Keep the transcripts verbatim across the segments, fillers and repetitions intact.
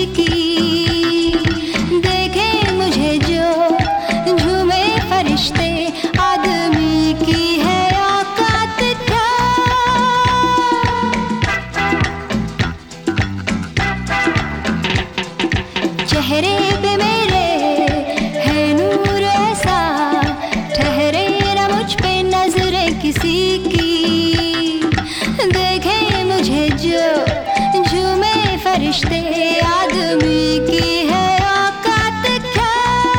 की। देखे मुझे जो झूमे फरिश्ते, आदमी की है औकात क्या। चेहरे पे मेरे है नूर ऐसा, ठहरे ना मुझ पे नजरें किसी की। देखे मुझे जो झूमे फरिश्ते, आदमी की है औकात क्या।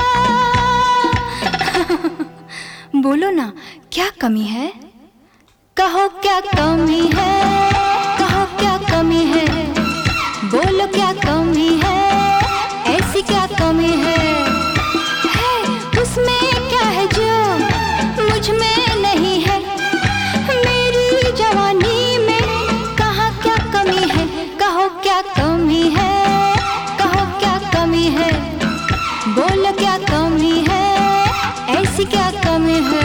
बोलो ना क्या कमी है, कहो क्या कमी है, कहो क्या कमी है, बोलो क्या कमी है, ऐसी क्या कमी है, है उसमें क्या है जो मुझ में नहीं है। मेरी जवानी में कहाँ क्या कमी है, कहो क्या कमी है, कहो क्या कमी है, बोलो क्या कमी है, ऐसी क्या कमी है।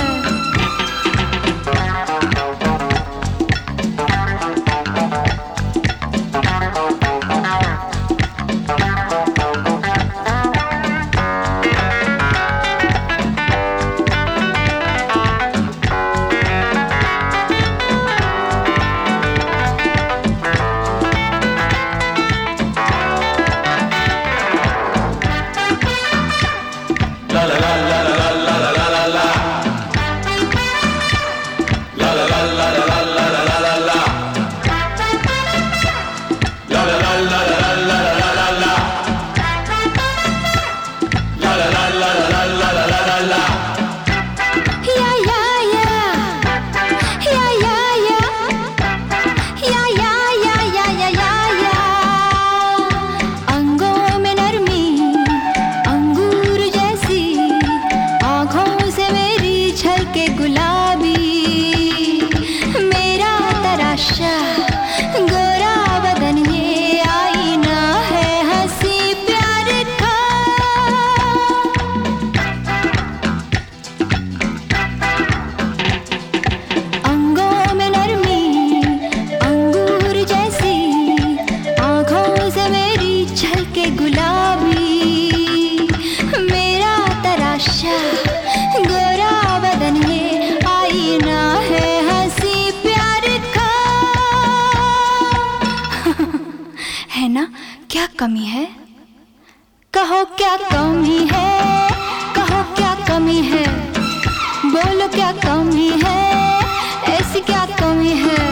गोरा बदन ये आईना है हंसी प्यार का। अंगों में नरमी अंगूर जैसी, आँखों से मेरी छलके गुलाबी। मेरा तराशा गोरा बदन ये आईना है हंसी प्यार का। है ना क्या कमी है, कहो क्या कमी है, कहो क्या कमी है, बोलो क्या कमी है, ऐसी क्या कमी है।